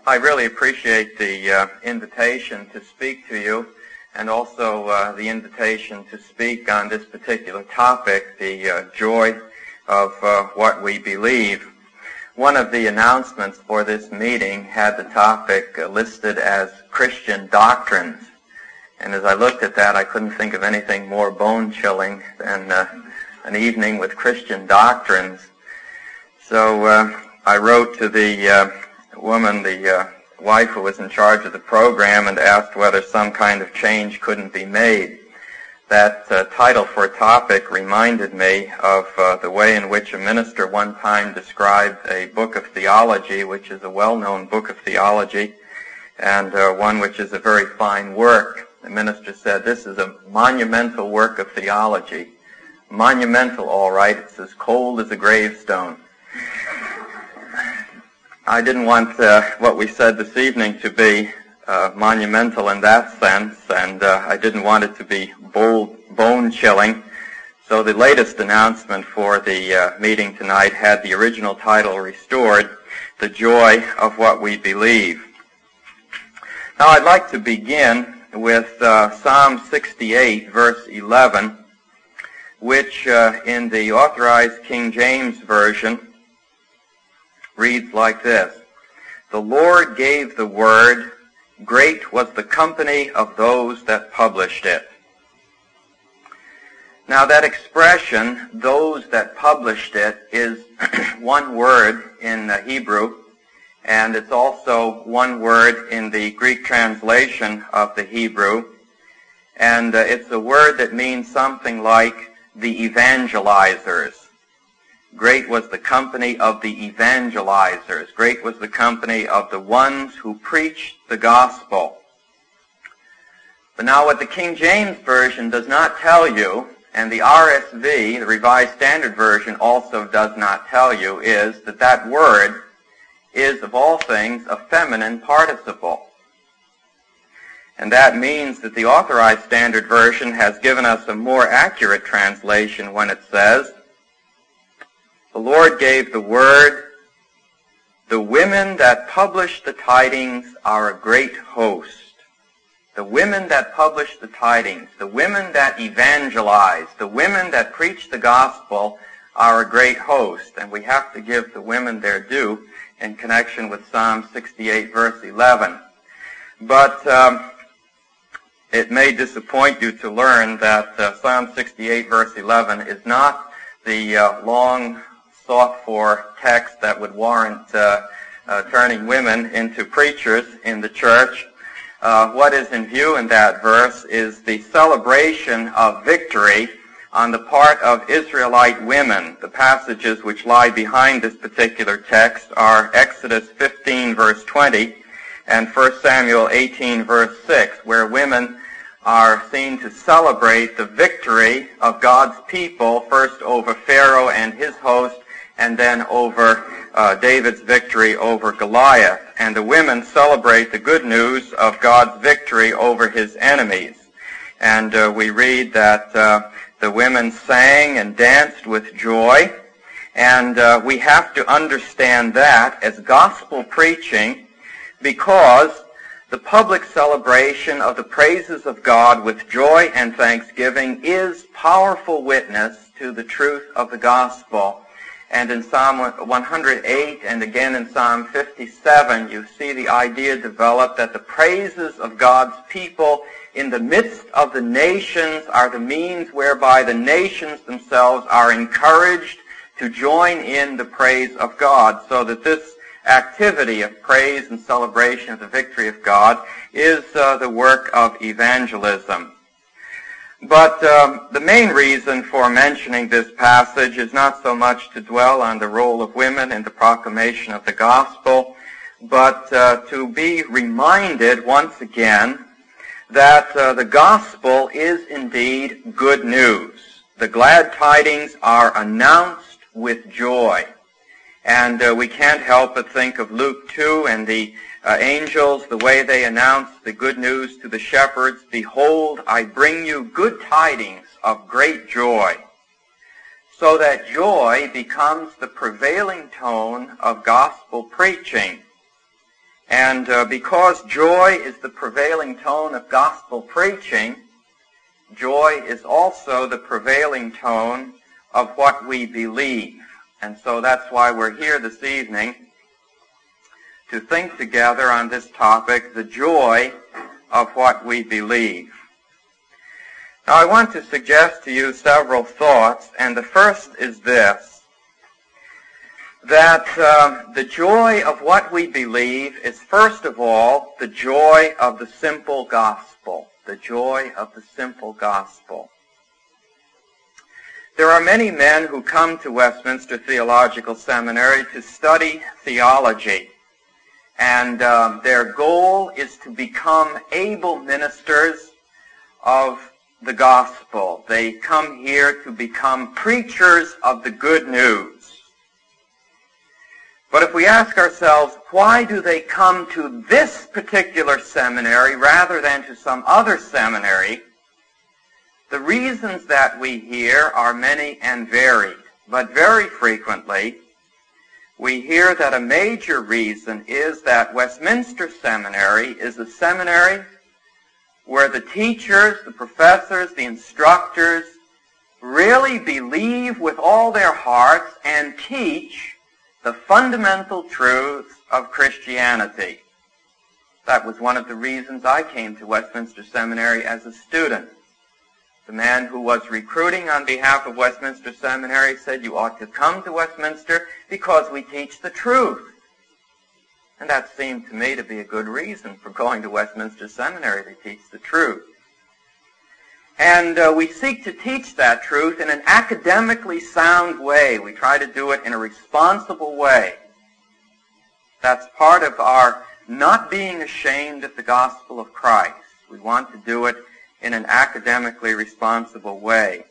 I really appreciate the invitation to speak to you, and also the invitation to speak on this particular topic, the joy of what we believe. One of the announcements for this meeting had the topic listed as Christian doctrines. And as I looked at that, I couldn't think of anything more bone-chilling than an evening with Christian doctrines. So I wrote to the woman, the wife who was in charge of the program, and asked whether some kind of change couldn't be made. That title for a topic reminded me of the way in which a minister one time described a book of theology, which is a well-known book of theology, and one which is a very fine work. The minister said, "This is a monumental work of theology." Monumental, all right. It's as cold as a gravestone. I didn't want what we said this evening to be monumental in that sense, and I didn't want it to be bone-chilling. So the latest announcement for the meeting tonight had the original title restored, The Joy of What We Believe. Now I'd like to begin with Psalm 68, verse 11, which in the Authorized King James Version reads like this: "The Lord gave the word, great was the company of those that published it." Now that expression, "those that published it," is one word in Hebrew, and it's also one word in the Greek translation of the Hebrew, and it's a word that means something like the evangelizers. Great was the company of the evangelizers. Great was the company of the ones who preached the gospel. But now what the King James Version does not tell you, and the RSV, the Revised Standard Version, also does not tell you, is that that word is, of all things, a feminine participle. And that means that the Authorized Standard Version has given us a more accurate translation when it says, "The Lord gave the word, the women that publish the tidings are a great host." The women that publish the tidings, the women that evangelize, the women that preach the gospel are a great host. And we have to give the women their due in connection with Psalm 68, verse 11. But it may disappoint you to learn that Psalm 68, verse 11 is not the long sought-for text that would warrant turning women into preachers in the church. What is in view in that verse is the celebration of victory on the part of Israelite women. The passages which lie behind this particular text are Exodus 15, verse 20, and 1 Samuel 18, verse 6, where women are seen to celebrate the victory of God's people, first over Pharaoh and his host, and then over David's victory over Goliath. And the women celebrate the good news of God's victory over his enemies. And we read that the women sang and danced with joy. And we have to understand that as gospel preaching, because the public celebration of the praises of God with joy and thanksgiving is powerful witness to the truth of the gospel. And in Psalm 108 and again in Psalm 57, you see the idea developed that the praises of God's people in the midst of the nations are the means whereby the nations themselves are encouraged to join in the praise of God, so that this activity of praise and celebration of the victory of God is the work of evangelism. But the main reason for mentioning this passage is not so much to dwell on the role of women in the proclamation of the gospel, but to be reminded once again that the gospel is indeed good news. The glad tidings are announced with joy. And we can't help but think of Luke 2 and the angels, the way they announced the good news to the shepherds. "Behold, I bring you good tidings of great joy." So that joy becomes the prevailing tone of gospel preaching. And because joy is the prevailing tone of gospel preaching, joy is also the prevailing tone of what we believe. And so that's why we're here this evening to think together on this topic, the joy of what we believe. Now I want to suggest to you several thoughts, and the first is this, that the joy of what we believe is first of all the joy of the simple gospel. The joy of the simple gospel. There are many men who come to Westminster Theological Seminary to study theology, and their goal is to become able ministers of the gospel. They come here to become preachers of the good news. But if we ask ourselves, why do they come to this particular seminary rather than to some other seminary, the reasons that we hear are many and varied. But very frequently, we hear that a major reason is that Westminster Seminary is a seminary where the teachers, the professors, the instructors really believe with all their hearts and teach the fundamental truths of Christianity. That was one of the reasons I came to Westminster Seminary as a student. The man who was recruiting on behalf of Westminster Seminary said, you ought to come to Westminster because we teach the truth. And that seemed to me to be a good reason for going to Westminster Seminary, to teach the truth. And we seek to teach that truth in an academically sound way. We try to do it in a responsible way. That's part of our not being ashamed of the gospel of Christ. We want to do it in an academically responsible way.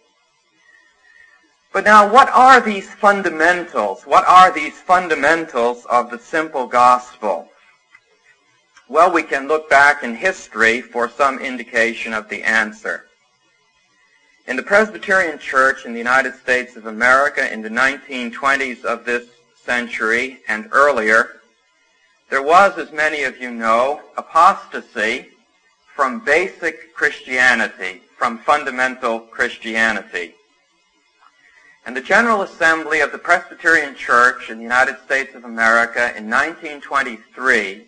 But now, what are these fundamentals? What are these fundamentals of the simple gospel? Well, we can look back in history for some indication of the answer. In the Presbyterian Church in the United States of America in the 1920s of this century and earlier, there was, as many of you know, apostasy from basic Christianity, from fundamental Christianity. And the General Assembly of the Presbyterian Church in the United States of America in 1923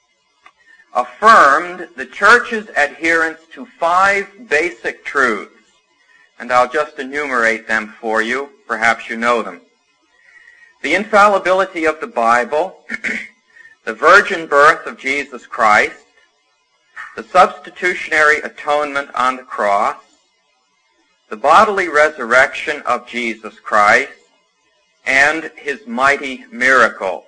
affirmed the Church's adherence to 5 basic truths. And I'll just enumerate them for you. Perhaps you know them. The infallibility of the Bible, the virgin birth of Jesus Christ, the substitutionary atonement on the cross, the bodily resurrection of Jesus Christ, and his mighty miracles.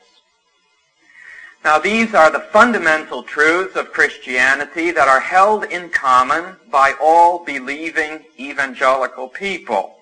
Now, these are the fundamental truths of Christianity that are held in common by all believing evangelical people.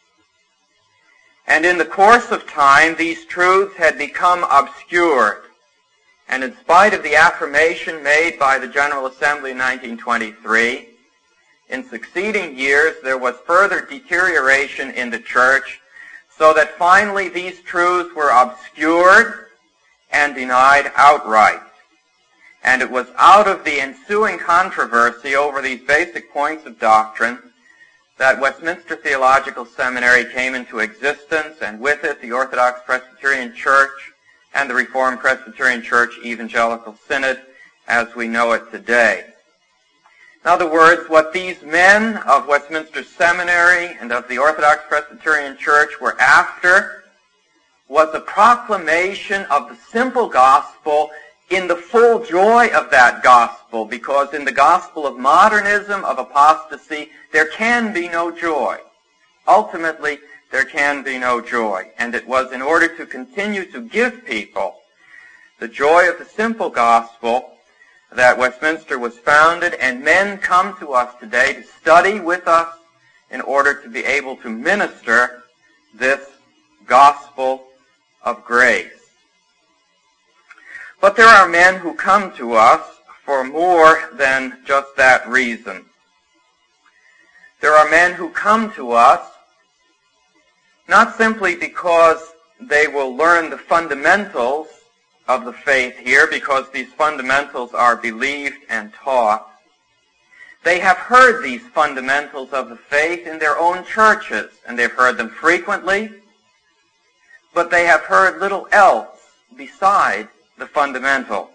And in the course of time, these truths had become obscured. And in spite of the affirmation made by the General Assembly in 1923, in succeeding years there was further deterioration in the church, so that finally these truths were obscured and denied outright. And it was out of the ensuing controversy over these basic points of doctrine that Westminster Theological Seminary came into existence, and with it the Orthodox Presbyterian Church and the Reformed Presbyterian Church Evangelical Synod as we know it today. In other words, what these men of Westminster Seminary and of the Orthodox Presbyterian Church were after was a proclamation of the simple gospel in the full joy of that gospel, because in the gospel of modernism, of apostasy, there can be no joy. Ultimately, there can be no joy. And it was in order to continue to give people the joy of the simple gospel that Westminster was founded, and men come to us today to study with us in order to be able to minister this gospel of grace. But there are men who come to us for more than just that reason. There are men who come to us not simply because they will learn the fundamentals of the faith here, because these fundamentals are believed and taught. They have heard these fundamentals of the faith in their own churches, and they've heard them frequently, but they have heard little else beside the fundamentals.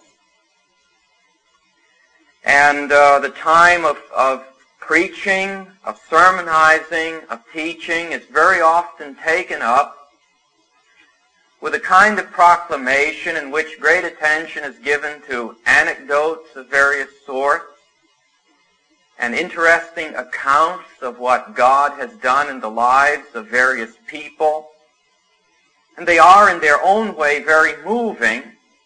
And the time of preaching, of sermonizing, of teaching is very often taken up with a kind of proclamation in which great attention is given to anecdotes of various sorts and interesting accounts of what God has done in the lives of various people. And they are in their own way very moving.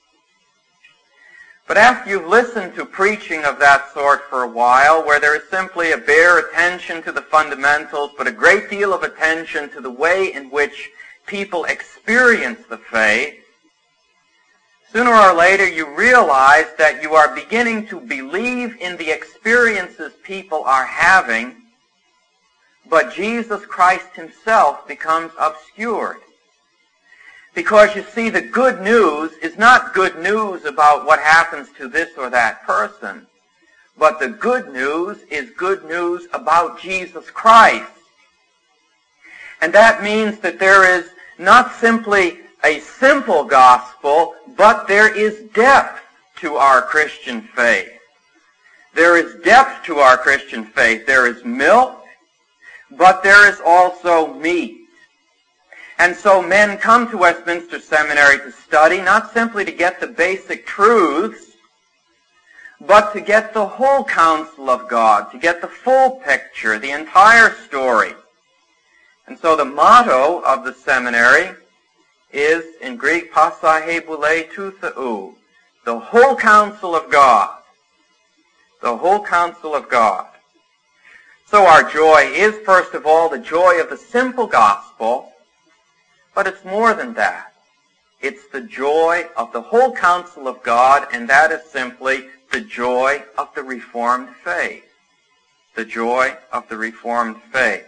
But after you've listened to preaching of that sort for a while, where there is simply a bare attention to the fundamentals, but a great deal of attention to the way in which people experience the faith, sooner or later you realize that you are beginning to believe in the experiences people are having, but Jesus Christ himself becomes obscured. Because you see, the good news is not good news about what happens to this or that person, but the good news is good news about Jesus Christ. And that means that there is not simply a simple gospel, but there is depth to our Christian faith. There is depth to our Christian faith. There is milk, but there is also meat. And so men come to Westminster Seminary to study, not simply to get the basic truths, but to get the whole counsel of God, to get the full picture, the entire story. And so the motto of the seminary is, in Greek, pasahebule tou theou, the whole counsel of God. The whole counsel of God. So our joy is, first of all, the joy of the simple gospel, but it's more than that. It's the joy of the whole counsel of God, and that is simply the joy of the Reformed faith. The joy of the Reformed faith.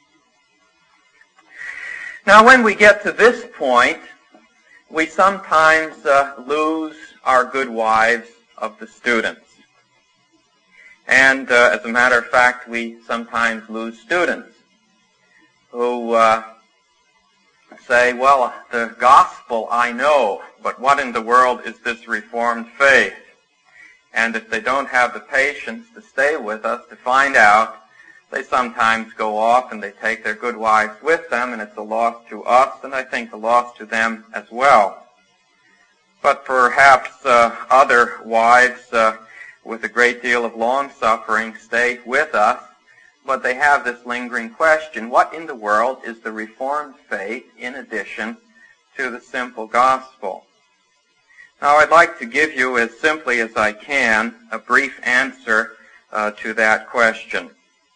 Now, when we get to this point, we sometimes lose our good wives of the students. And as a matter of fact, we sometimes lose students who say, well, the gospel I know, but what in the world is this Reformed faith? And if they don't have the patience to stay with us to find out, they sometimes go off and they take their good wives with them, and it's a loss to us, and I think a loss to them as well. But perhaps other wives with a great deal of long-suffering stay with us, but they have this lingering question: what in the world is the Reformed faith in addition to the simple gospel? Now, I'd like to give you, as simply as I can, a brief answer to that question.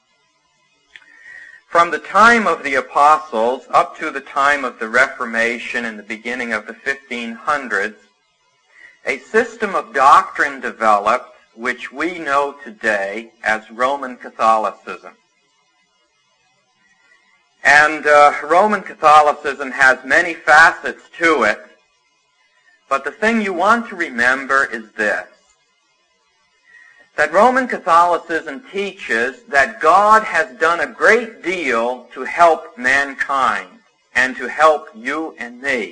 From the time of the apostles up to the time of the Reformation in the beginning of the 1500s, a system of doctrine developed which we know today as Roman Catholicism. And Roman Catholicism has many facets to it, but the thing you want to remember is this: that Roman Catholicism teaches that God has done a great deal to help mankind and to help you and me.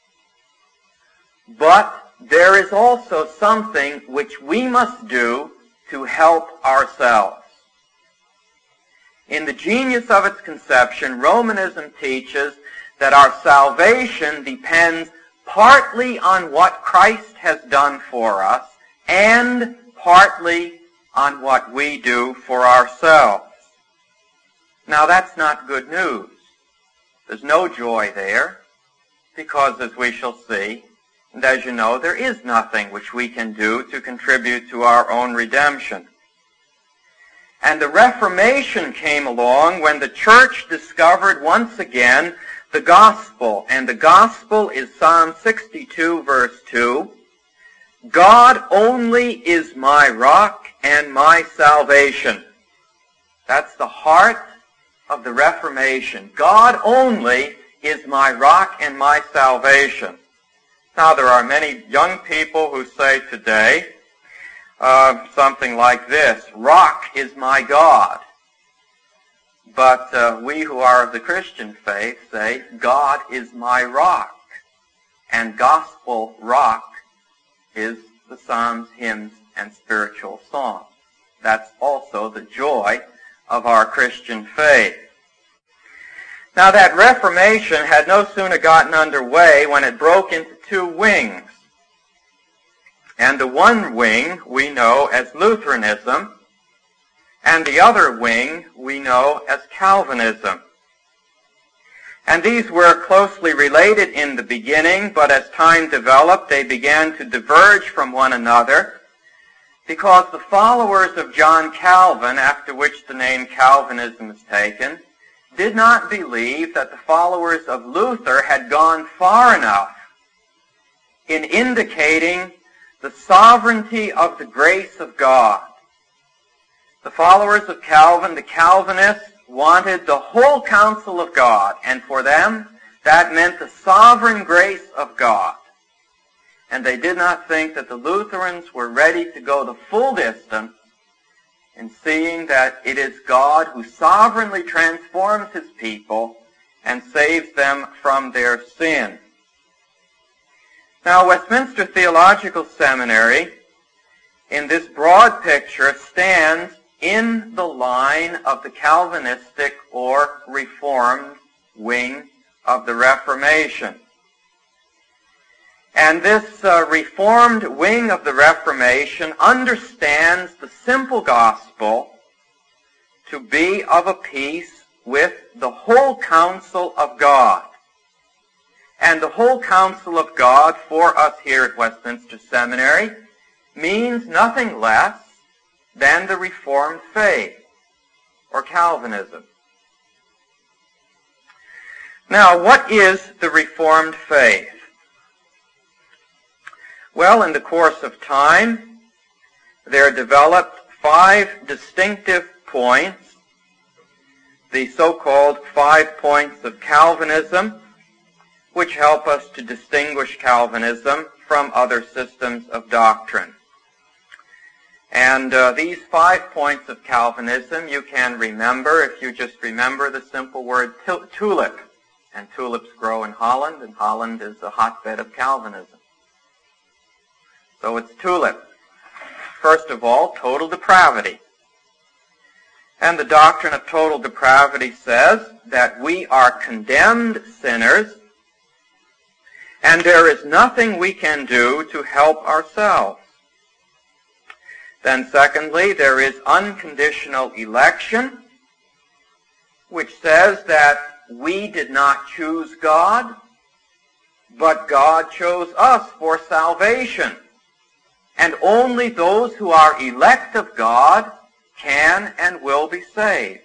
But there is also something which we must do to help ourselves. In the genius of its conception, Romanism teaches that our salvation depends partly on what Christ has done for us and partly on what we do for ourselves. Now, that's not good news. There's no joy there, because, as we shall see, and as you know, there is nothing which we can do to contribute to our own redemption. And the Reformation came along when the church discovered once again the gospel. And the gospel is Psalm 62, verse 2. God only is my rock and my salvation. That's the heart of the Reformation. God only is my rock and my salvation. Now, there are many young people who say today something like this: rock is my God. But we who are of the Christian faith say, God is my rock. And gospel rock is the psalms, hymns, and spiritual songs. That's also the joy of our Christian faith. Now, that Reformation had no sooner gotten underway when it broke into two wings. And the one wing we know as Lutheranism, and the other wing we know as Calvinism. And these were closely related in the beginning, but as time developed, they began to diverge from one another, because the followers of John Calvin, after which the name Calvinism is taken, did not believe that the followers of Luther had gone far enough in indicating the sovereignty of the grace of God. The followers of Calvin, the Calvinists, wanted the whole counsel of God, and for them, that meant the sovereign grace of God. And they did not think that the Lutherans were ready to go the full distance in seeing that it is God who sovereignly transforms his people and saves them from their sin. Now, Westminster Theological Seminary, in this broad picture, stands in the line of the Calvinistic or Reformed wing of the Reformation. And this Reformed wing of the Reformation understands the simple gospel to be of a piece with the whole counsel of God. And the whole counsel of God for us here at Westminster Seminary means nothing less than the Reformed faith, or Calvinism. Now, what is the Reformed faith? Well, in the course of time, there developed 5 distinctive points, the so-called 5 points of Calvinism, which help us to distinguish Calvinism from other systems of doctrine. And these 5 points of Calvinism you can remember if you just remember the simple word tulip. And tulips grow in Holland, and Holland is a hotbed of Calvinism. So it's tulip. First of all, total depravity. And the doctrine of total depravity says that we are condemned sinners, and there is nothing we can do to help ourselves. Then secondly, there is unconditional election, which says that we did not choose God, but God chose us for salvation. And only those who are elect of God can and will be saved.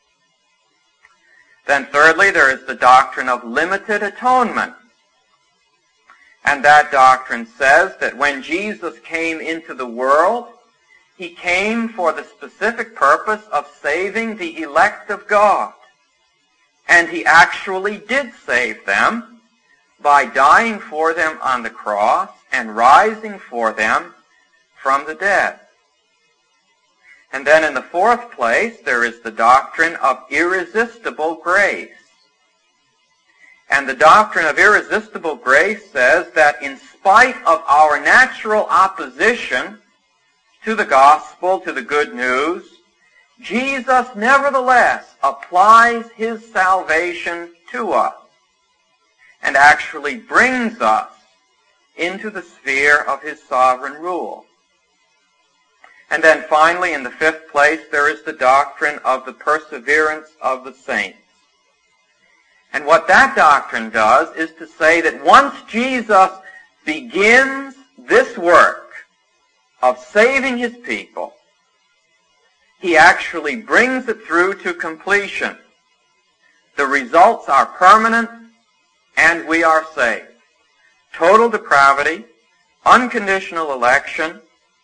Then thirdly, there is the doctrine of limited atonement. And that doctrine says that when Jesus came into the world, he came for the specific purpose of saving the elect of God. And he actually did save them by dying for them on the cross and rising for them from the dead. And then in the fourth place, there is the doctrine of irresistible grace. And the doctrine of irresistible grace says that in spite of our natural opposition to the gospel, to the good news, Jesus nevertheless applies his salvation to us and actually brings us into the sphere of his sovereign rule. And then finally, in the fifth place, there is the doctrine of the perseverance of the saints. And what that doctrine does is to say that once Jesus begins this work of saving his people, he actually brings it through to completion. The results are permanent, and we are saved. Total depravity, unconditional election,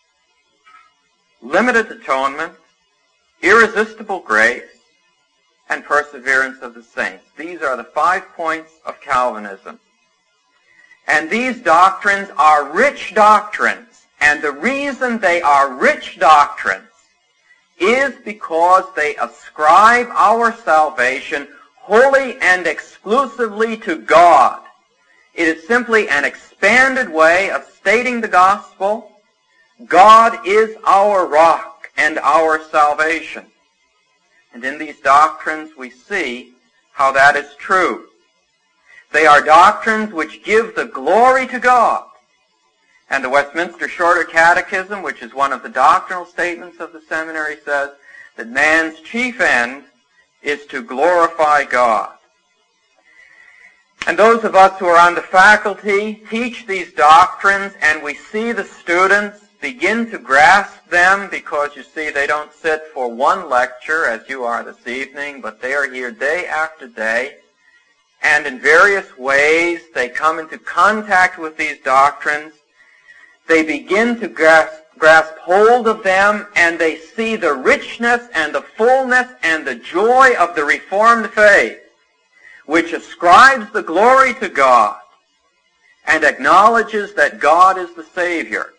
limited atonement, irresistible grace, and perseverance of the saints. These are the 5 points of Calvinism. And these doctrines are rich doctrines. And the reason they are rich doctrines is because they ascribe our salvation wholly and exclusively to God. It is simply an expanded way of stating the gospel. God is our rock and our salvation. And in these doctrines we see how that is true. They are doctrines which give the glory to God. And the Westminster Shorter Catechism, which is one of the doctrinal statements of the seminary, says that man's chief end is to glorify God. And those of us who are on the faculty teach these doctrines, and we see the students begin to grasp them, because you see they don't sit for one lecture as you are this evening, but they are here day after day. And in various ways they come into contact with these doctrines. They begin to grasp hold of them, and they see the richness and the fullness and the joy of the Reformed faith, which ascribes the glory to God and acknowledges that God is the Savior.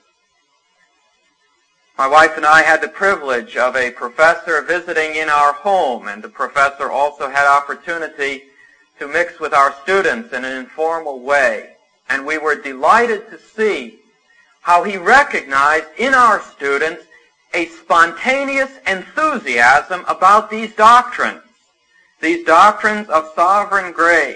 My wife and I had the privilege of a professor visiting in our home, and the professor also had opportunity to mix with our students in an informal way. And we were delighted to see how he recognized in our students a spontaneous enthusiasm about these doctrines of sovereign grace.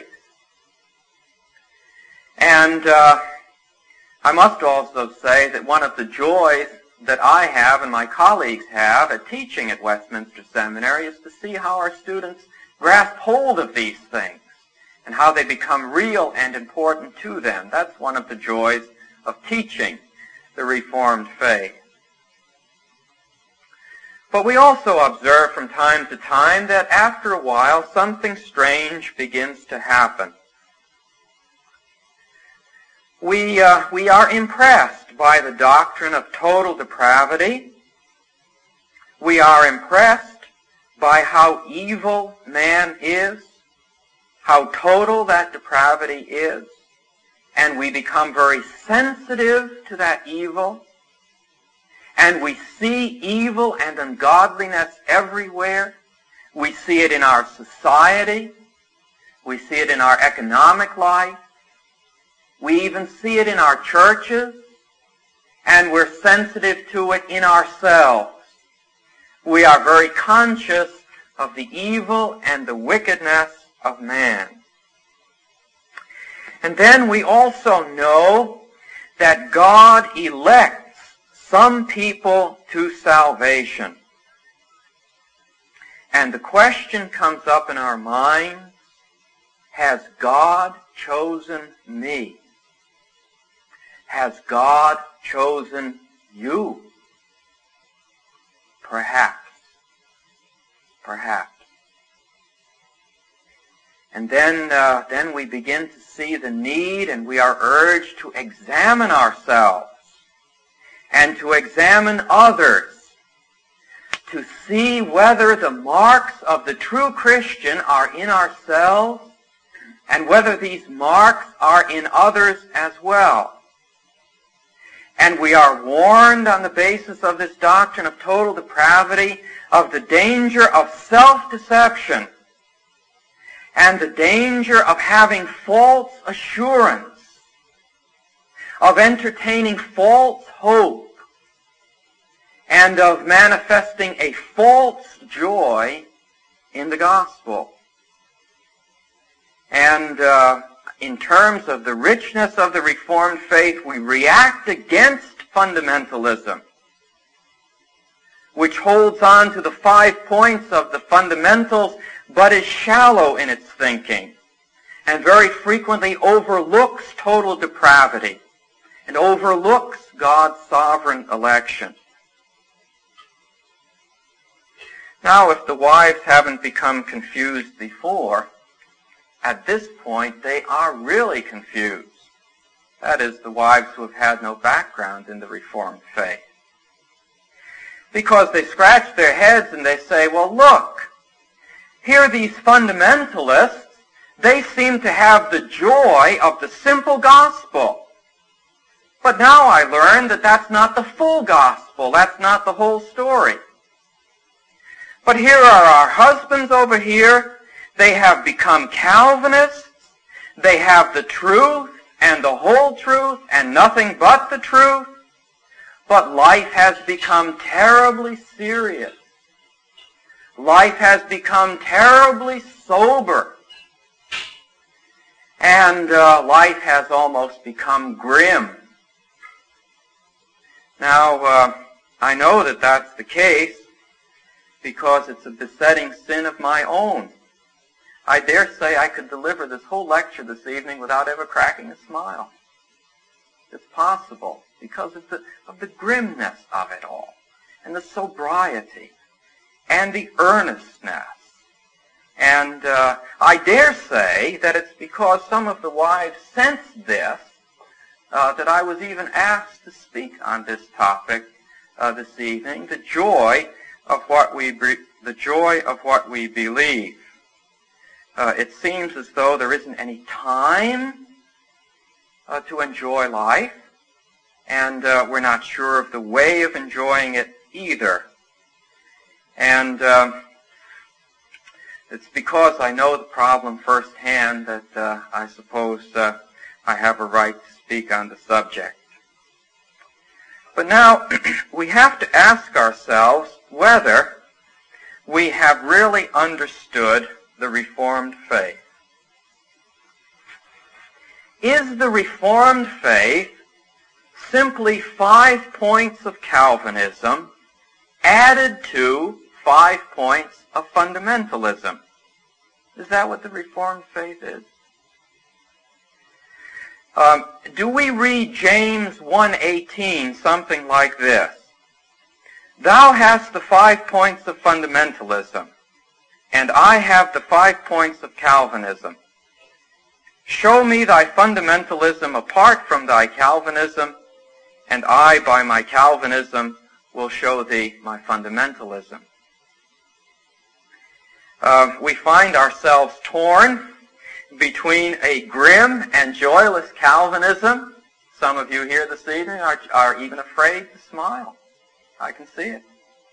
And I must also say that one of the joys that I have and my colleagues have at teaching at Westminster Seminary is to see how our students grasp hold of these things and how they become real and important to them. That's one of the joys of teaching the Reformed faith. But we also observe from time to time that after a while something strange begins to happen. We are impressed by the doctrine of total depravity. We are impressed by how evil man is, how total that depravity is, and we become very sensitive to that evil, and we see evil and ungodliness everywhere. We see it in our society. We see it in our economic life. We even see it in our churches, and we're sensitive to it in ourselves. We are very conscious of the evil and the wickedness of man. And then we also know that God elects some people to salvation. And the question comes up in our minds, has God chosen me? Has God chosen you? Perhaps. Perhaps. And then we begin to see the need, and we are urged to examine ourselves and to examine others, to see whether the marks of the true Christian are in ourselves and whether these marks are in others as well. And we are warned on the basis of this doctrine of total depravity of the danger of self-deception and the danger of having false assurance, of entertaining false hope, and of manifesting a false joy in the gospel. And in terms of the richness of the Reformed faith, we react against fundamentalism, which holds on to the 5 points of the fundamentals, but is shallow in its thinking, and very frequently overlooks total depravity, and overlooks God's sovereign election. Now, if the wives haven't become confused before, at this point they are really confused. That is, the wives who have had no background in the Reformed faith. Because they scratch their heads and they say, well, look, here these fundamentalists, They seem to have the joy of the simple gospel. But now I learn that that's not the full gospel. That's not the whole story. But here are our husbands over here. They have become Calvinists. They have the truth and the whole truth and nothing but the truth. But life has become terribly serious. Life has become terribly sober. And life has almost become grim. Now, I know that that's the case because it's a besetting sin of my own. I dare say I could deliver this whole lecture this evening without ever cracking a smile. It's possible because of the grimness of it all, and the sobriety, and the earnestness. And I dare say that it's because some of the wives sensed this that I was even asked to speak on this topic this evening, the joy of what we believe. It seems as though there isn't any time to enjoy life, and we're not sure of the way of enjoying it either. And it's because I know the problem firsthand that I suppose I have a right to speak on the subject. But now we have to ask ourselves whether we have really understood the Reformed faith. Is the Reformed faith simply 5 points of Calvinism added to 5 points of fundamentalism? Is that what the Reformed faith is? Do we read James 1:18 something like this? Thou hast the 5 points of fundamentalism, and I have the 5 points of Calvinism. Show me thy fundamentalism apart from thy Calvinism, and I, by my Calvinism, will show thee my fundamentalism. We find ourselves torn between a grim and joyless Calvinism. Some of you here this evening are even afraid to smile. I can see it.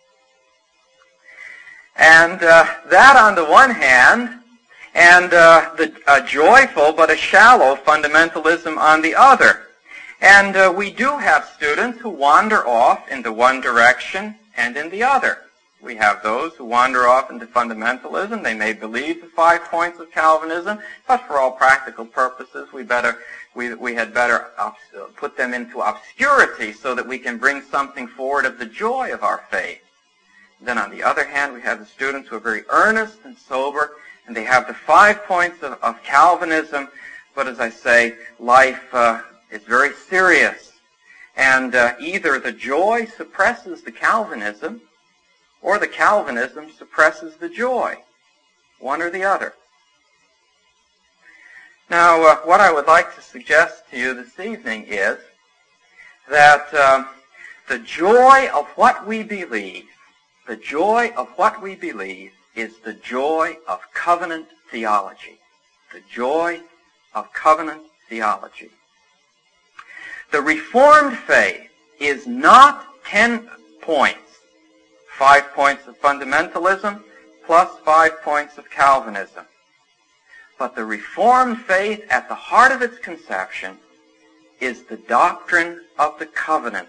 And that on the one hand, and a joyful but a shallow fundamentalism on the other. And we do have students who wander off in the one direction and in the other. We have those who wander off into fundamentalism. They may believe the 5 points of Calvinism, but for all practical purposes, we had better put them into obscurity so that we can bring something forward of the joy of our faith. Then on the other hand, we have the students who are very earnest and sober, and they have the 5 points of Calvinism, but as I say, life is very serious. And either the joy suppresses the Calvinism, or the Calvinism suppresses the joy, one or the other. Now, what I would like to suggest to you this evening is that the joy of what we believe, is the joy of covenant theology. The joy of covenant theology. The Reformed faith is not 10 points. 5 points of fundamentalism plus 5 points of Calvinism. But the Reformed faith, at the heart of its conception, is the doctrine of the covenant.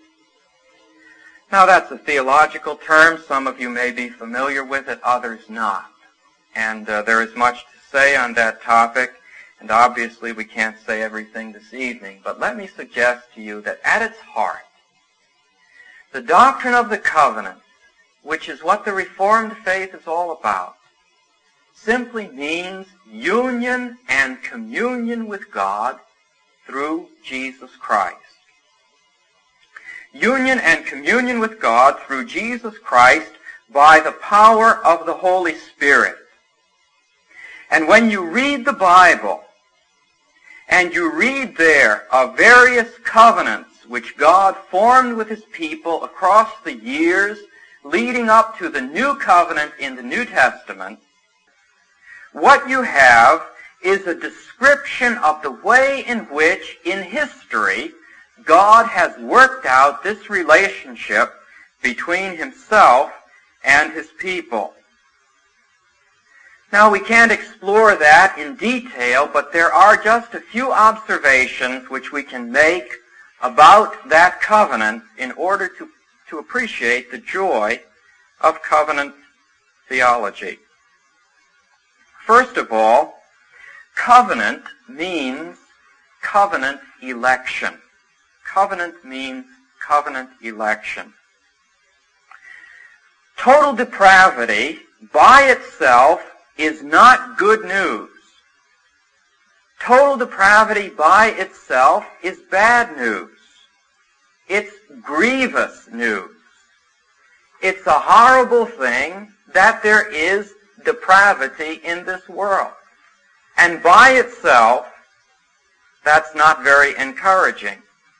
Now that's a theological term. Some of you may be familiar with it, others not. And there is much to say on that topic, and obviously we can't say everything this evening. But let me suggest to you that at its heart, the doctrine of the covenant, which is what the Reformed faith is all about, simply means union and communion with God through Jesus Christ. Union and communion with God through Jesus Christ by the power of the Holy Spirit. And when you read the Bible, and you read there of various covenants which God formed with His people across the years leading up to the new covenant in the New Testament, what you have is a description of the way in which, in history, God has worked out this relationship between himself and his people. Now, we can't explore that in detail, but there are just a few observations which we can make about that covenant in order to appreciate the joy of covenant theology. First of all, covenant means covenant election. Covenant means covenant election. Total depravity by itself is not good news. Total depravity by itself is bad news. It's grievous news. It's a horrible thing that there is depravity in this world. And by itself, that's not very encouraging.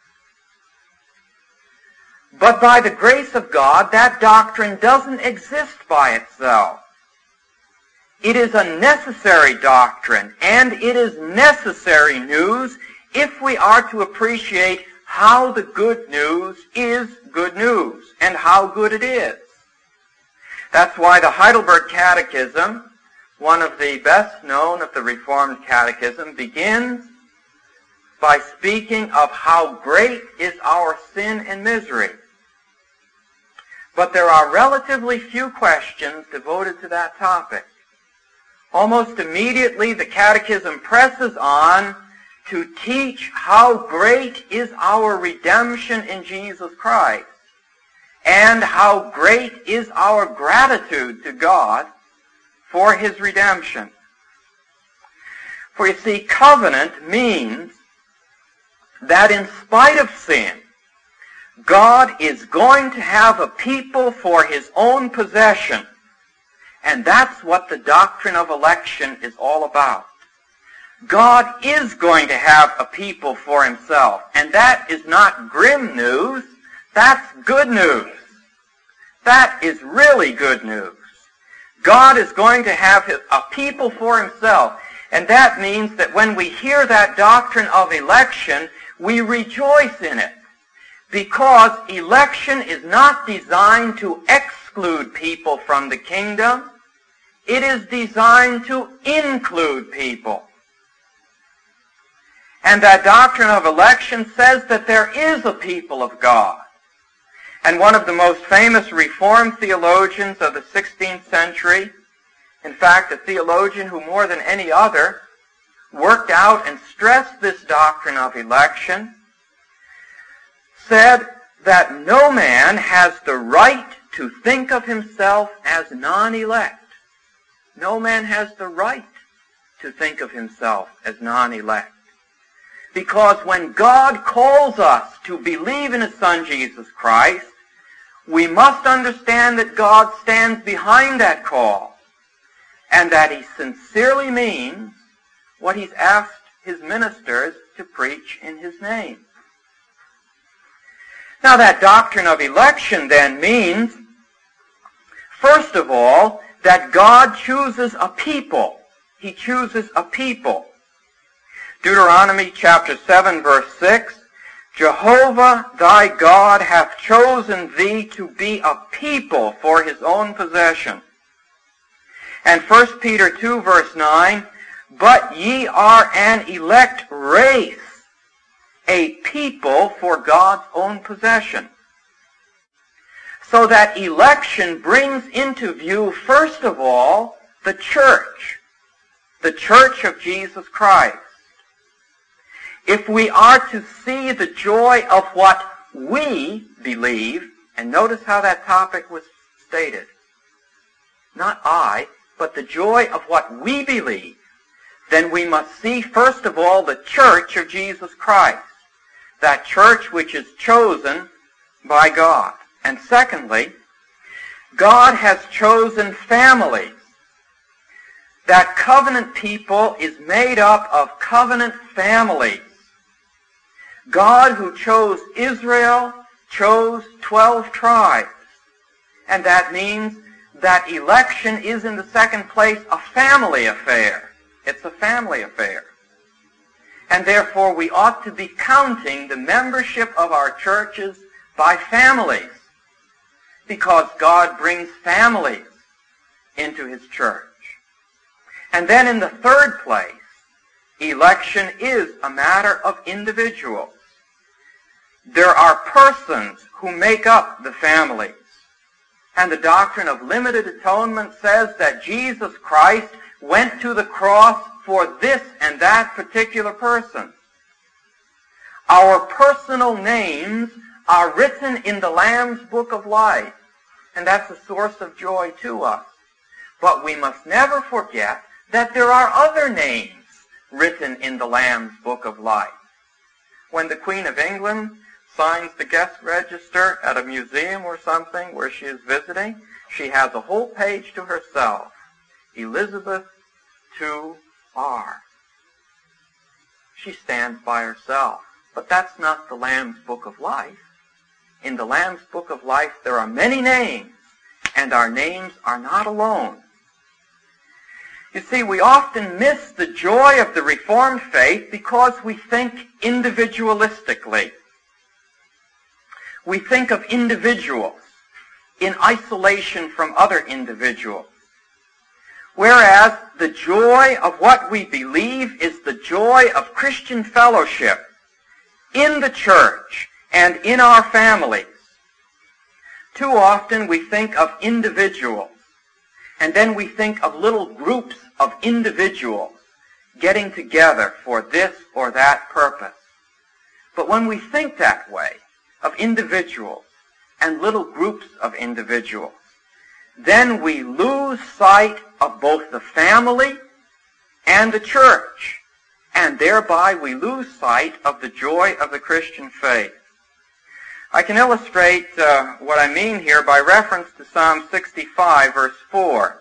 But by the grace of God, that doctrine doesn't exist by itself. It is a necessary doctrine, and it is necessary news if we are to appreciate how the good news is good news, and how good it is. That's why the Heidelberg Catechism, one of the best known of the Reformed Catechism, begins by speaking of how great is our sin and misery. But there are relatively few questions devoted to that topic. Almost immediately, the Catechism presses on to teach how great is our redemption in Jesus Christ, and how great is our gratitude to God for his redemption. For you see, covenant means that in spite of sin, God is going to have a people for his own possession. And that's what the doctrine of election is all about. God is going to have a people for himself. And that is not grim news. That's good news. That is really good news. God is going to have a people for himself. And that means that when we hear that doctrine of election, we rejoice in it. Because election is not designed to exclude people from the kingdom. It is designed to include people. And that doctrine of election says that there is a people of God. And one of the most famous Reformed theologians of the 16th century, in fact, a theologian who more than any other worked out and stressed this doctrine of election, said that no man has the right to think of himself as non-elect. No man has the right to think of himself as non-elect. Because when God calls us to believe in his Son Jesus Christ, we must understand that God stands behind that call, and that he sincerely means what he's asked his ministers to preach in his name. Now, that doctrine of election then means, first of all, that God chooses a people. He chooses a people. Deuteronomy chapter 7, verse 6, Jehovah thy God hath chosen thee to be a people for his own possession. And 1 Peter 2, verse 9, but ye are an elect race, a people for God's own possession. So that election brings into view, first of all, the church of Jesus Christ. If we are to see the joy of what we believe, and notice how that topic was stated, not I, but the joy of what we believe, then we must see, first of all, the church of Jesus Christ, that church which is chosen by God. And secondly, God has chosen families. That covenant people is made up of covenant families. God, who chose Israel, chose 12 tribes. And that means that election is, in the second place, a family affair. It's a family affair. And therefore we ought to be counting the membership of our churches by families, because God brings families into His church. And then in the third place, election is a matter of individuals. There are persons who make up the families. And the doctrine of limited atonement says that Jesus Christ went to the cross for this and that particular person. Our personal names are written in the Lamb's Book of Life, and that's a source of joy to us. But we must never forget that there are other names written in the Lamb's Book of Life. When the Queen of England signs the guest register at a museum or something where she is visiting, she has a whole page to herself. Elizabeth II R. She stands by herself. But that's not the Lamb's Book of Life. In the Lamb's Book of Life there are many names, and our names are not alone. You see, we often miss the joy of the Reformed faith because we think individualistically. We think of individuals in isolation from other individuals. Whereas the joy of what we believe is the joy of Christian fellowship in the church and in our families. Too often we think of individuals, and then we think of little groups of individuals getting together for this or that purpose. But when we think that way, of individuals and little groups of individuals, then we lose sight of both the family and the church, and thereby we lose sight of the joy of the Christian faith. I can illustrate what I mean here by reference to Psalm 65, verse 4.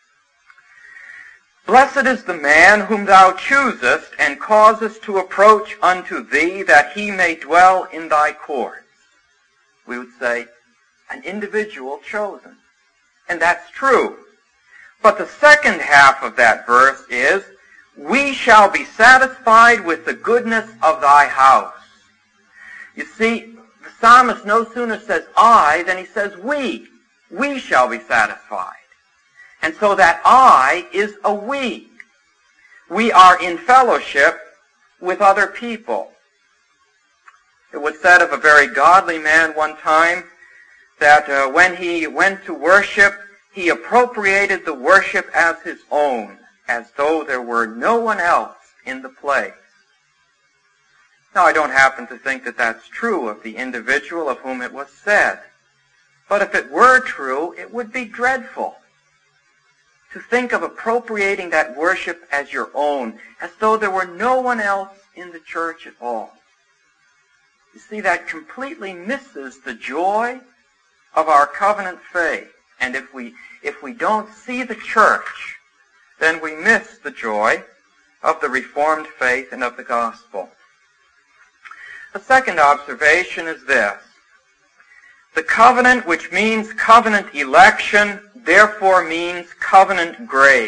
Blessed is the man whom thou choosest and causest to approach unto thee, that he may dwell in thy courts. We would say, an individual chosen. And that's true. But the second half of that verse is, we shall be satisfied with the goodness of thy house. You see, the psalmist no sooner says I than he says we. We shall be satisfied. And so that I is a we. We are in fellowship with other people. It was said of a very godly man one time that when he went to worship, he appropriated the worship as his own, as though there were no one else in the place. Now, I don't happen to think that that's true of the individual of whom it was said. But if it were true, it would be dreadful to think of appropriating that worship as your own, as though there were no one else in the church at all. You see, that completely misses the joy of our covenant faith. And if we don't see the church, then we miss the joy of the Reformed faith and of the gospel. The second observation is this. The covenant, which means covenant election, therefore means covenant grace.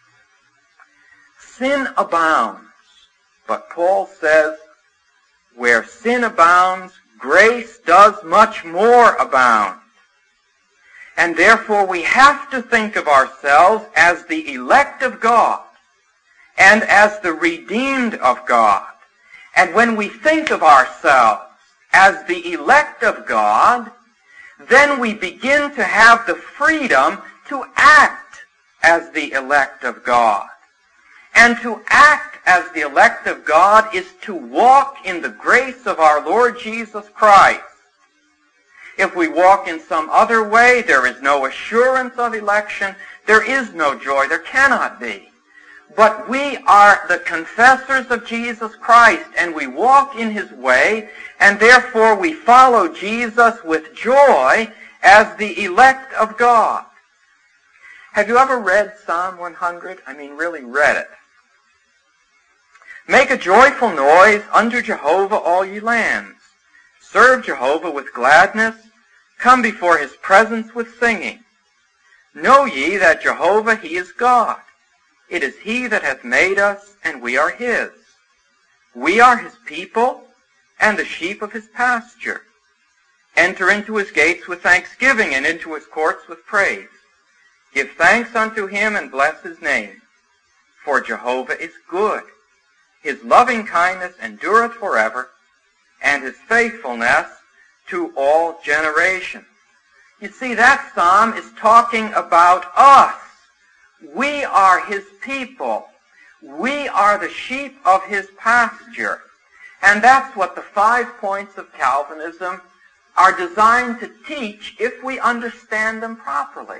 Sin abounds, but Paul says, where sin abounds, grace does much more abound. And therefore we have to think of ourselves as the elect of God and as the redeemed of God. And when we think of ourselves as the elect of God, then we begin to have the freedom to act as the elect of God. And to act as the elect of God is to walk in the grace of our Lord Jesus Christ. If we walk in some other way, there is no assurance of election. There is no joy. There cannot be. But we are the confessors of Jesus Christ, and we walk in His way, and therefore we follow Jesus with joy as the elect of God. Have you ever read Psalm 100? I mean, really read it. Make a joyful noise unto Jehovah, all ye lands. Serve Jehovah with gladness. Come before His presence with singing. Know ye that Jehovah, He is God. It is he that hath made us, and we are his. We are his people, and the sheep of his pasture. Enter into his gates with thanksgiving, and into his courts with praise. Give thanks unto him, and bless his name. For Jehovah is good. His loving kindness endureth forever, and his faithfulness to all generations. You see, that psalm is talking about us. We are his people. We are the sheep of his pasture. And that's what the 5 points of Calvinism are designed to teach if we understand them properly.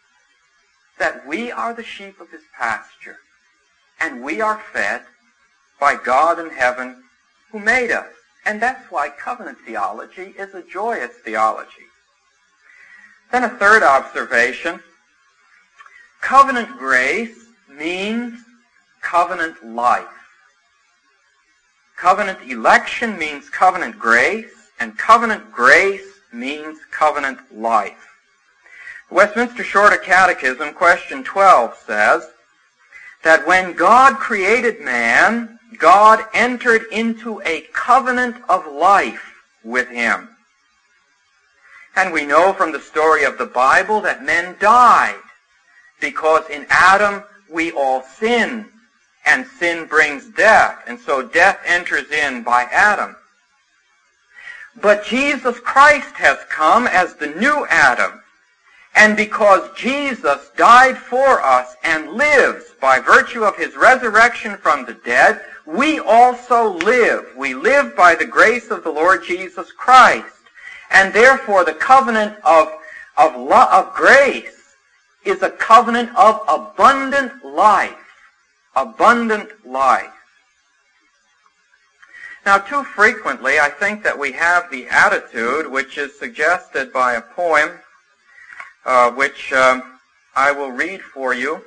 That we are the sheep of his pasture. And we are fed by God in heaven who made us. And that's why covenant theology is a joyous theology. Then a third observation. Covenant grace means covenant life. Covenant election means covenant grace, and covenant grace means covenant life. The Westminster Shorter Catechism, question 12, says that when God created man, God entered into a covenant of life with him. And we know from the story of the Bible that men died, because in Adam we all sin, and sin brings death, and so death enters in by Adam. But Jesus Christ has come as the new Adam, and because Jesus died for us and lives by virtue of his resurrection from the dead, we also live. We live by the grace of the Lord Jesus Christ. And therefore the covenant of grace is a covenant of abundant life. Abundant life. Now, too frequently, I think that we have the attitude which is suggested by a poem which I will read for you.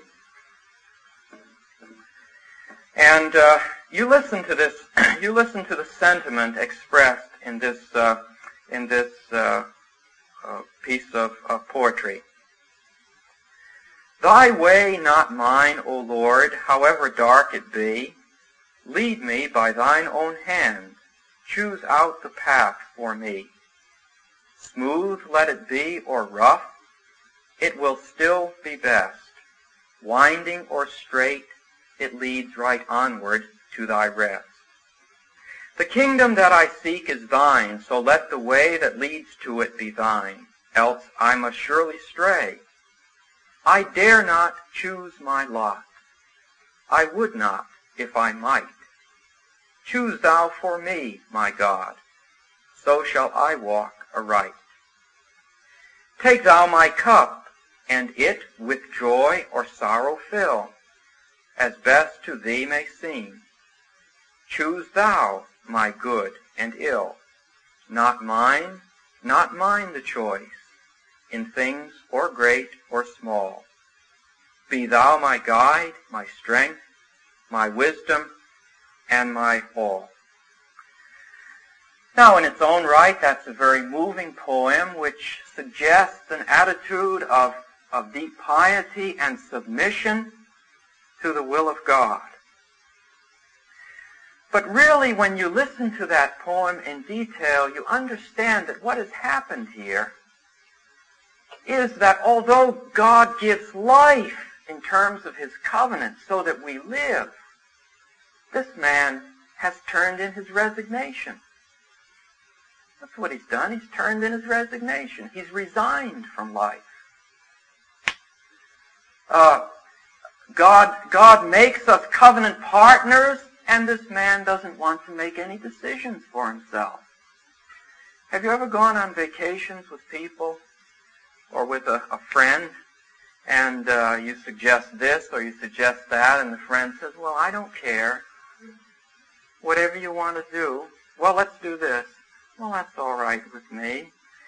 And you listen to this. You listen to the sentiment expressed in this piece of poetry. Thy way, not mine, O Lord, however dark it be, lead me by thine own hand. Choose out the path for me. Smooth let it be or rough, it will still be best. Winding or straight, it leads right onward to thy rest. The kingdom that I seek is thine, so let the way that leads to it be thine, else I must surely stray. I dare not choose my lot. I would not, if I might. Choose thou for me, my God, so shall I walk aright. Take thou my cup, and it with joy or sorrow fill, as best to thee may seem. Choose thou my good and ill, not mine the choice, in things or great or small. Be thou my guide, my strength, my wisdom, and my all. Now, in its own right, that's a very moving poem which suggests an attitude of deep piety and submission to the will of God. But really, when you listen to that poem in detail, you understand that what has happened here is that although God gives life in terms of his covenant so that we live, this man has turned in his resignation. That's what he's done. He's turned in his resignation. He's resigned from life. God makes us covenant partners, and this man doesn't want to make any decisions for himself. Have you ever gone on vacations with people or with a friend, and you suggest this or you suggest that, and the friend says, well, I don't care. Whatever you want to do, well, let's do this. Well, that's all right with me.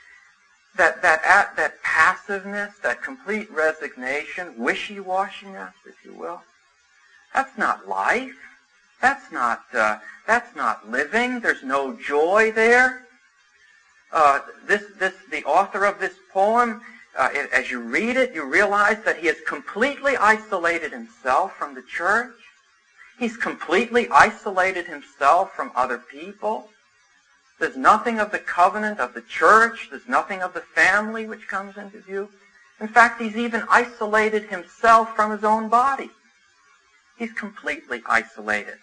That passiveness, that complete resignation, wishy-washiness, if you will, that's not life. That's not living. There's no joy there. The author of this poem as you read it, you realize that he has completely isolated himself from the church. He's completely isolated himself from other people. There's nothing of the covenant of the church. There's nothing of the family which comes into view. In fact, he's even isolated himself from his own body. He's completely isolated.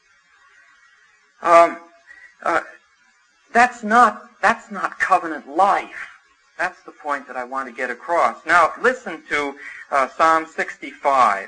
That's not covenant life. That's the point that I want to get across. Now, listen to Psalm 65,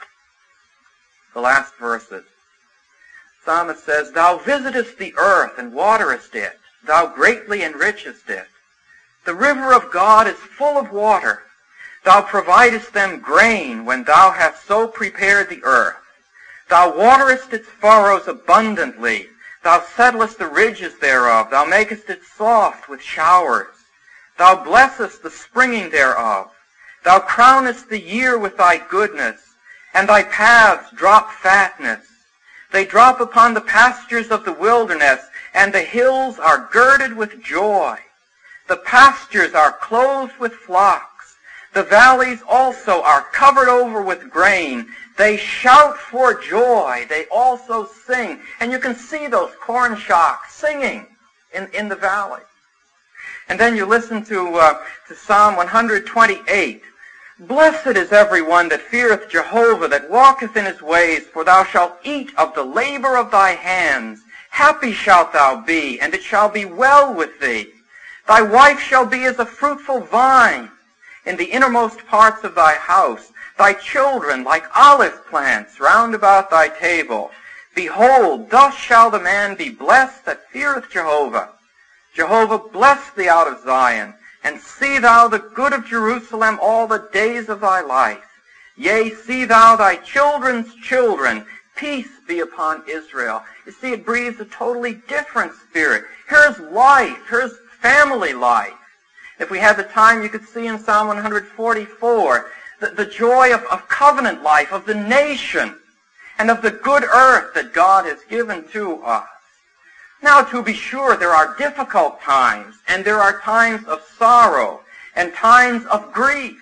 the last verses. Psalmist says, "Thou visitest the earth and waterest it. Thou greatly enrichest it. The river of God is full of water. Thou providest them grain when thou hast so prepared the earth. Thou waterest its furrows abundantly. Thou settlest the ridges thereof. Thou makest it soft with showers. Thou blessest the springing thereof. Thou crownest the year with thy goodness, and thy paths drop fatness. They drop upon the pastures of the wilderness, and the hills are girded with joy. The pastures are clothed with flocks. The valleys also are covered over with grain. They shout for joy. They also sing." And you can see those corn shocks singing in the valley. And then you listen to Psalm 128. "Blessed is every one that feareth Jehovah, that walketh in his ways, for thou shalt eat of the labor of thy hands. Happy shalt thou be, and it shall be well with thee. Thy wife shall be as a fruitful vine in the innermost parts of thy house, thy children like olive plants round about thy table. Behold, thus shall the man be blessed that feareth Jehovah. Jehovah bless thee out of Zion, and see thou the good of Jerusalem all the days of thy life. Yea, see thou thy children's children. Peace be upon Israel." You see, it breathes a totally different spirit. Here's life. Here's family life. If we had the time, you could see in Psalm 144 the joy of covenant life, of the nation, and of the good earth that God has given to us. Now, to be sure, there are difficult times, and there are times of sorrow, and times of grief.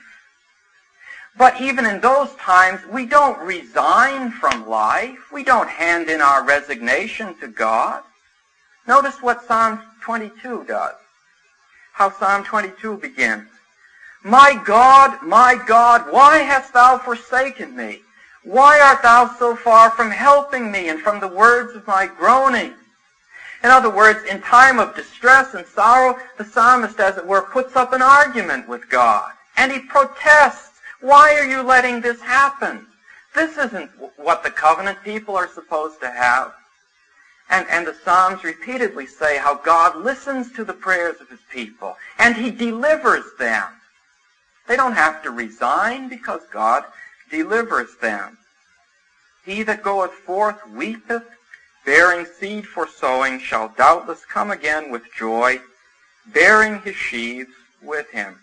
But even in those times, we don't resign from life. We don't hand in our resignation to God. Notice what Psalm 22 does. How Psalm 22 begins. my God, why hast thou forsaken me? Why art thou so far from helping me and from the words of my groaning?" In other words, in time of distress and sorrow, the psalmist, as it were, puts up an argument with God. And he protests, "Why are you letting this happen? This isn't what the covenant people are supposed to have." And the Psalms repeatedly say how God listens to the prayers of his people, and he delivers them. They don't have to resign because God delivers them. "He that goeth forth weepeth, bearing seed for sowing, shall doubtless come again with joy, bearing his sheaves with him."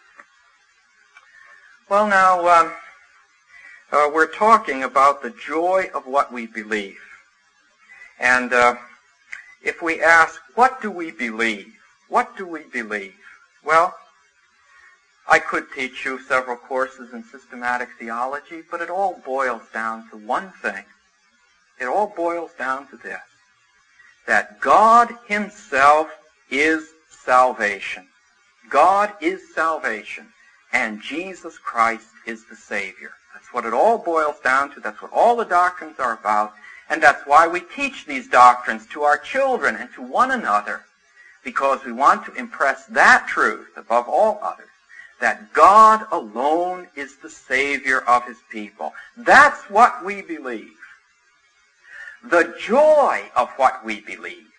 Well, now, we're talking about the joy of what we believe. And if we ask, what do we believe? What do we believe? Well, I could teach you several courses in systematic theology, but it all boils down to one thing. It all boils down to this, that God himself is salvation. God is salvation, and Jesus Christ is the Savior. That's what it all boils down to. That's what all the doctrines are about. And that's why we teach these doctrines to our children and to one another, because we want to impress that truth above all others, that God alone is the Savior of his people. That's what we believe. The joy of what we believe,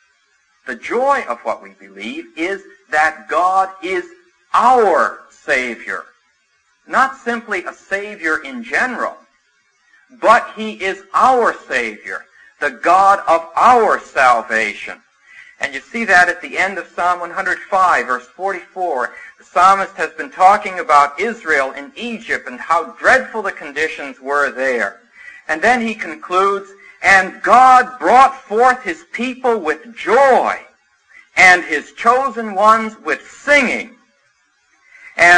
is that God is our Savior. Not simply a Savior in general, but he is our Savior, the God of our salvation. And you see that at the end of Psalm 105, verse 44. The psalmist has been talking about Israel in Egypt and how dreadful the conditions were there. And then he concludes, "And God brought forth his people with joy, and his chosen ones with singing." And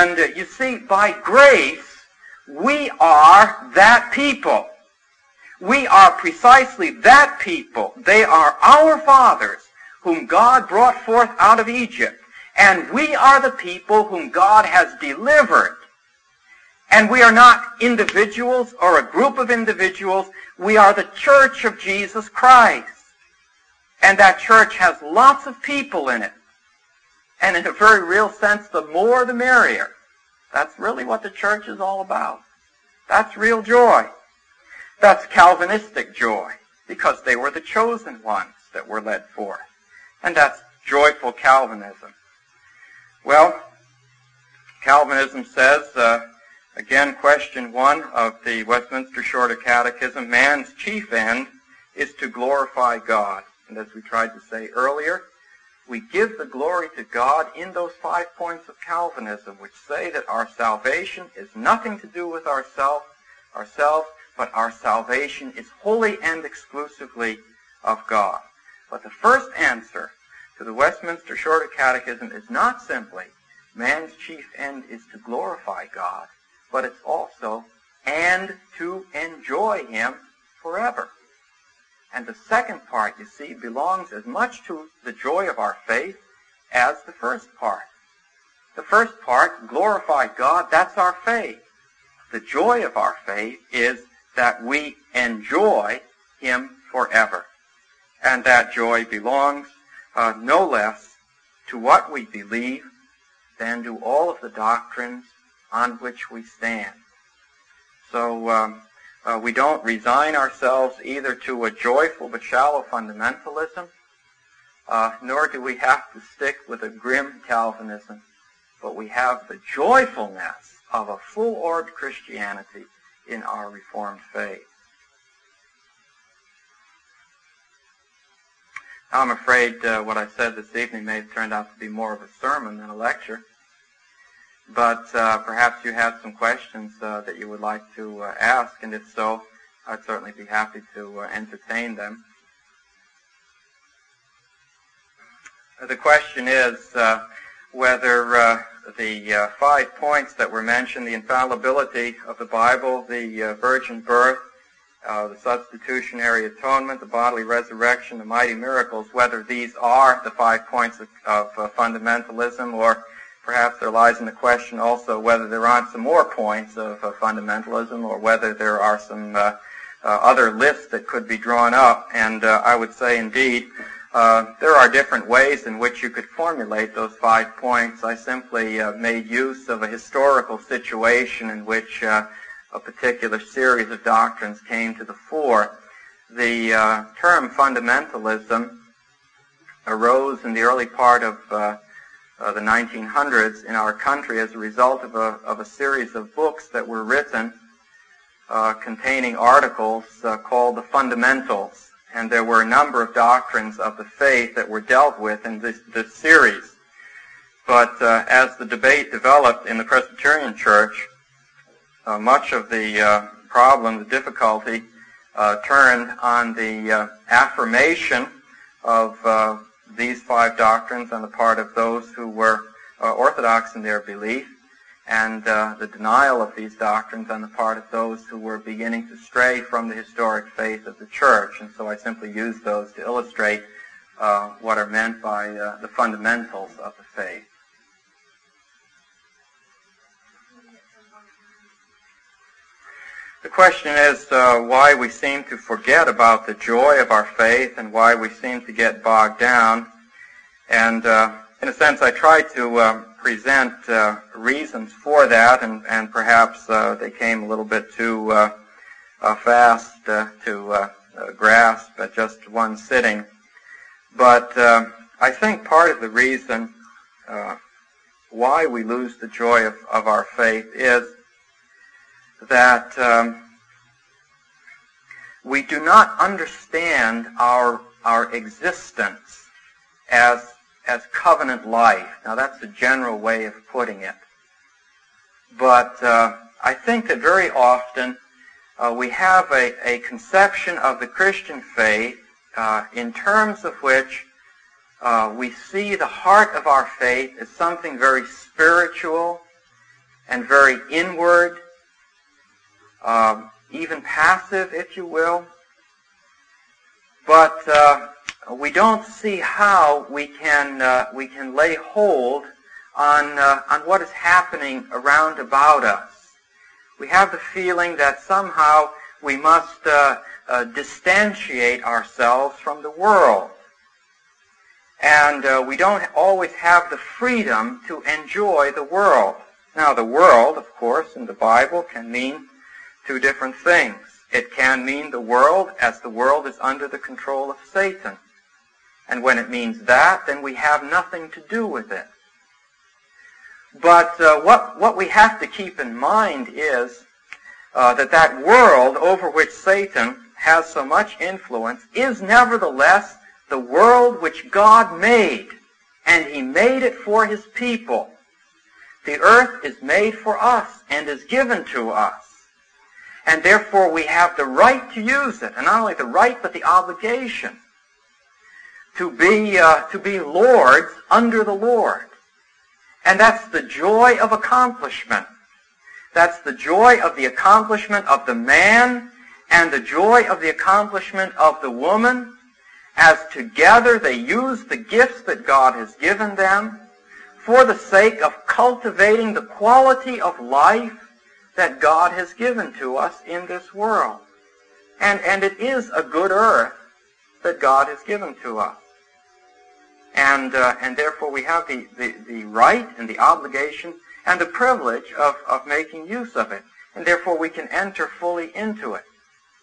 And you see, by grace, we are that people. We are precisely that people. They are our fathers whom God brought forth out of Egypt. And we are the people whom God has delivered. And we are not individuals or a group of individuals. We are the church of Jesus Christ. And that church has lots of people in it. And in a very real sense, the more the merrier. That's really what the church is all about. That's real joy. That's Calvinistic joy, because they were the chosen ones that were led forth. And that's joyful Calvinism. Well, Calvinism says, again, question 1 of the Westminster Shorter Catechism, man's chief end is to glorify God. And as we tried to say earlier, we give the glory to God in those 5 points of Calvinism, which say that our salvation is nothing to do with ourselves, but our salvation is wholly and exclusively of God. But the first answer to the Westminster Shorter Catechism is not simply man's chief end is to glorify God, but it's also and to enjoy Him forever. And the second part, you see, belongs as much to the joy of our faith as the first part. The first part, glorify God, that's our faith. The joy of our faith is that we enjoy Him forever. And that joy belongs no less to what we believe than to all of the doctrines on which we stand. So we don't resign ourselves either to a joyful but shallow fundamentalism, nor do we have to stick with a grim Calvinism, but we have the joyfulness of a full-orbed Christianity in our Reformed faith. Now, I'm afraid what I said this evening may have turned out to be more of a sermon than a lecture, but perhaps you have some questions that you would like to ask, and if so, I'd certainly be happy to entertain them. The question is whether the 5 points that were mentioned, the infallibility of the Bible, the virgin birth, the substitutionary atonement, the bodily resurrection, the mighty miracles, whether these are the 5 points of fundamentalism, or perhaps there lies in the question also whether there aren't some more points of fundamentalism, or whether there are some other lists that could be drawn up. And I would say, indeed, there are different ways in which you could formulate those 5 points. I simply made use of a historical situation in which a particular series of doctrines came to the fore. The term fundamentalism arose in the early part of the 1900s in our country as a result of a series of books that were written containing articles called the Fundamentals. And there were a number of doctrines of the faith that were dealt with in this series. But as the debate developed in the Presbyterian Church, much of the problem, the difficulty, turned on the affirmation of these 5 doctrines on the part of those who were orthodox in their belief, and the denial of these doctrines on the part of those who were beginning to stray from the historic faith of the church. And so I simply used those to illustrate what are meant by the fundamentals of the faith. The question is why we seem to forget about the joy of our faith and why we seem to get bogged down. And in a sense, I tried to present reasons for that, and perhaps they came a little bit too fast to grasp at just one sitting. But I think part of the reason why we lose the joy of our faith is that we do not understand our existence as covenant life. Now, that's a general way of putting it. But I think that very often we have a conception of the Christian faith in terms of which we see the heart of our faith as something very spiritual and very inward, even passive, if you will. But we don't see how we can lay hold on what is happening around about us. We have the feeling that somehow we must distantiate ourselves from the world. And we don't always have the freedom to enjoy the world. Now, the world, of course, in the Bible can mean two different things. It can mean the world as the world is under the control of Satan. And when it means that, then we have nothing to do with it. But what we have to keep in mind is that world over which Satan has so much influence is nevertheless the world which God made, and He made it for His people. The earth is made for us and is given to us. And therefore we have the right to use it, and not only the right but the obligation to be lords under the Lord. And that's the joy of accomplishment. That's the joy of the accomplishment of the man and the joy of the accomplishment of the woman, as together they use the gifts that God has given them for the sake of cultivating the quality of life that God has given to us in this world. And it is a good earth that God has given to us. And therefore we have the right and the obligation and the privilege of making use of it. And therefore we can enter fully into it.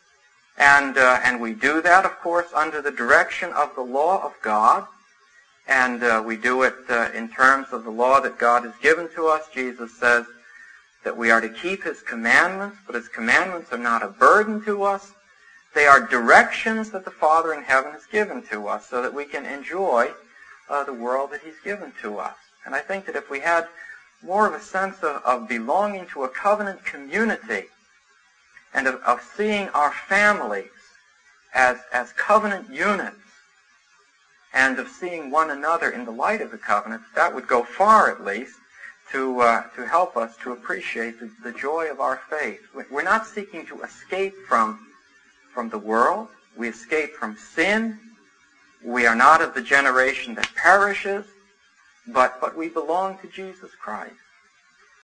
And we do that, of course, under the direction of the law of God. And we do it in terms of the law that God has given to us. Jesus says that we are to keep His commandments, but His commandments are not a burden to us. They are directions that the Father in heaven has given to us so that we can enjoy the world that He's given to us. And I think that if we had more of a sense of belonging to a covenant community and of seeing our families as covenant units and of seeing one another in the light of the covenant, that would go far at least to help us to appreciate the joy of our faith. We're not seeking to escape from the world. We escape from sin. We are not of the generation that perishes, but we belong to Jesus Christ.